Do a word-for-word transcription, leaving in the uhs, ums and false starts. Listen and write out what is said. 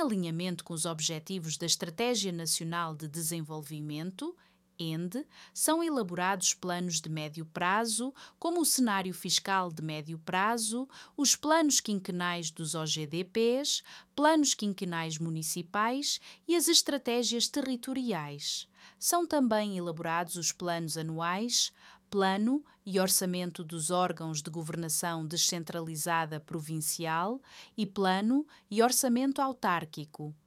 alinhamento com os objetivos da Estratégia Nacional de Desenvolvimento, E N D, são elaborados planos de médio prazo, como o cenário fiscal de médio prazo, os planos quinquenais dos O G D Ps, planos quinquenais municipais e as estratégias territoriais. São também elaborados os planos anuais, plano e orçamento dos órgãos de governação descentralizada provincial e plano e orçamento autárquico.